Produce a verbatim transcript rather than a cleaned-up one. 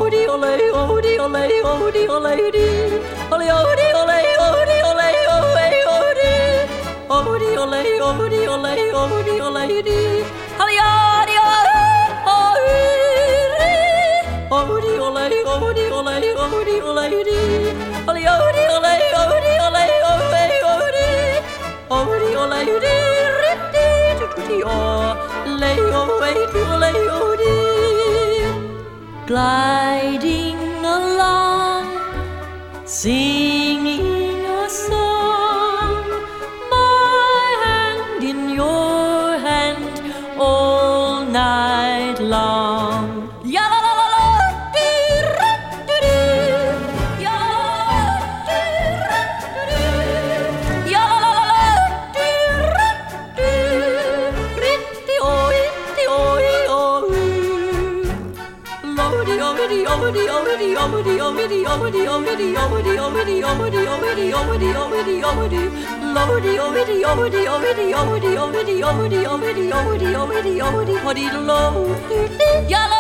odie ole odie ole odie ole odie ole odie ole odie ole odie odie ole odie ole odie ole odie ole odie odie ole odie ole odie ole odie ole odie ole odie ole odie odie ole odie gliding along, singing a song, my hand in your hand all night long. Ya la la la la, dee ra dee dee. Ya dee ra dee dee. Ya la la la la, dee ra dee. Ritty oi, ritty oi oi. Lodi odi odi odi odi odi odi odi odi odi odi odi odi odi odi odi. Lodi odi odi odi odi odi odi odi odi odi odi odi odi lo. Ya la